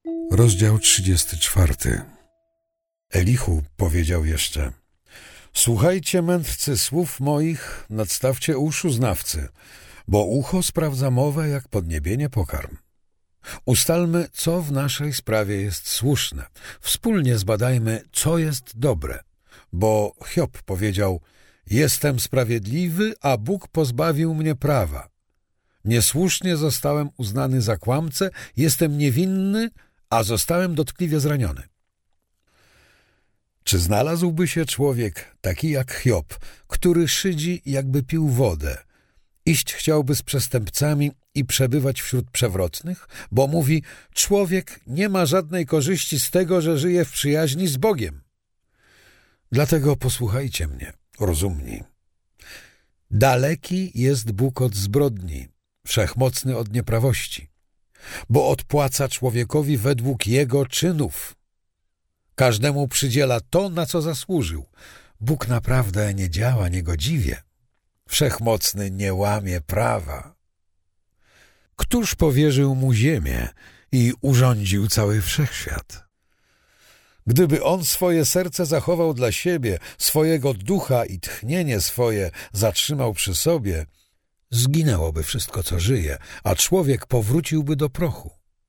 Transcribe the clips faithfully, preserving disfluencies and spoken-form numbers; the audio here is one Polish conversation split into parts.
Rozdział trzydziesty czwarty. Elihu powiedział jeszcze: Słuchajcie, mędrcy, słów moich, nadstawcie uszu znawcy, bo ucho sprawdza mowę jak podniebienie pokarm. Ustalmy, co w naszej sprawie jest słuszne. Wspólnie zbadajmy, co jest dobre. Bo Hiob powiedział: Jestem sprawiedliwy, a Bóg pozbawił mnie prawa. Niesłusznie zostałem uznany za kłamcę, jestem niewinny, a zostałem dotkliwie zraniony. Czy znalazłby się człowiek taki jak Hiob, który szydzi, jakby pił wodę, iść chciałby z przestępcami i przebywać wśród przewrotnych? Bo mówi: człowiek nie ma żadnej korzyści z tego, że żyje w przyjaźni z Bogiem. Dlatego posłuchajcie mnie, rozumni. Daleki jest Bóg od zbrodni, wszechmocny od nieprawości, bo odpłaca człowiekowi według jego czynów. Każdemu przydziela to, na co zasłużył. Bóg naprawdę nie działa niegodziwie. Wszechmocny nie łamie prawa. Któż powierzył mu ziemię i urządził cały wszechświat? Gdyby on swoje serce zachował dla siebie, swojego ducha i tchnienie swoje zatrzymał przy sobie, zginęłoby wszystko, co żyje, a człowiek powróciłby do prochu.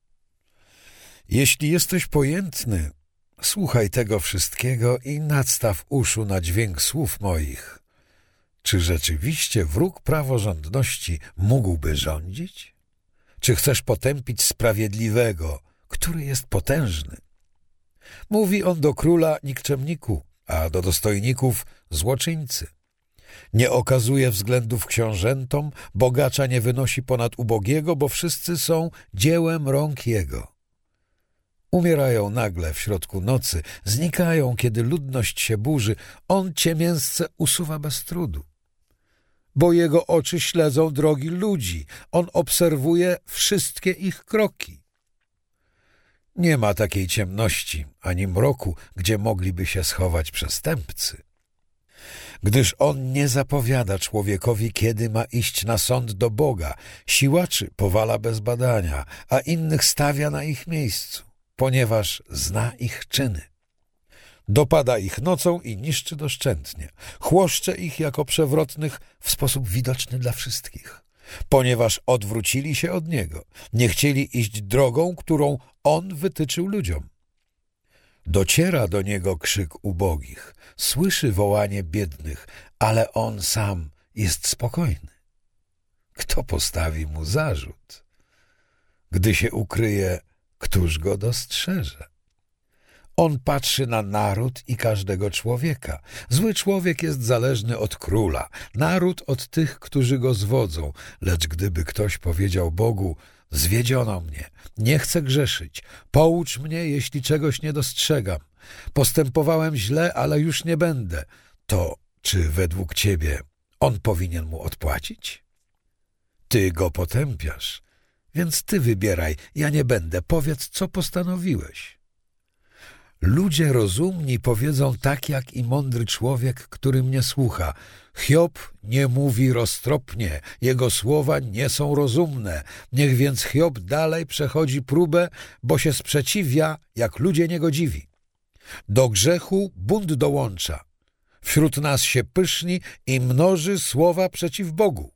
Jeśli jesteś pojętny, słuchaj tego wszystkiego i nadstaw uszu na dźwięk słów moich. Czy rzeczywiście wróg praworządności mógłby rządzić? Czy chcesz potępić sprawiedliwego, który jest potężny? Mówi on do króla nikczemniku, a do dostojników złoczyńcy. Nie okazuje względów książętom, bogacza nie wynosi ponad ubogiego, bo wszyscy są dziełem rąk jego. Umierają nagle w środku nocy, znikają, kiedy ludność się burzy. On ciemięsce usuwa bez trudu. Bo jego oczy śledzą drogi ludzi. On obserwuje wszystkie ich kroki. Nie ma takiej ciemności ani mroku, gdzie mogliby się schować przestępcy. Gdyż on nie zapowiada człowiekowi, kiedy ma iść na sąd do Boga. Siłaczy powala bez badania, a innych stawia na ich miejscu, ponieważ zna ich czyny. Dopada ich nocą i niszczy doszczętnie. Chłoszcze ich jako przewrotnych w sposób widoczny dla wszystkich, ponieważ odwrócili się od Niego. Nie chcieli iść drogą, którą On wytyczył ludziom. Dociera do Niego krzyk ubogich, słyszy wołanie biednych, ale On sam jest spokojny. Kto postawi Mu zarzut? Gdy się ukryje, któż Go dostrzeże? On patrzy na naród i każdego człowieka. Zły człowiek jest zależny od króla, naród od tych, którzy go zwodzą. Lecz gdyby ktoś powiedział Bogu: zwiedziono mnie, nie chcę grzeszyć, poucz mnie, jeśli czegoś nie dostrzegam. Postępowałem źle, ale już nie będę. To czy według ciebie on powinien mu odpłacić? Ty go potępiasz, więc ty wybieraj, ja nie będę. Powiedz, co postanowiłeś. Ludzie rozumni powiedzą tak jak i mądry człowiek, który mnie słucha. Hiob nie mówi roztropnie, jego słowa nie są rozumne. Niech więc Hiob dalej przechodzi próbę, bo się sprzeciwia, jak ludzie niegodziwi. Do grzechu bunt dołącza. Wśród nas się pyszni i mnoży słowa przeciw Bogu.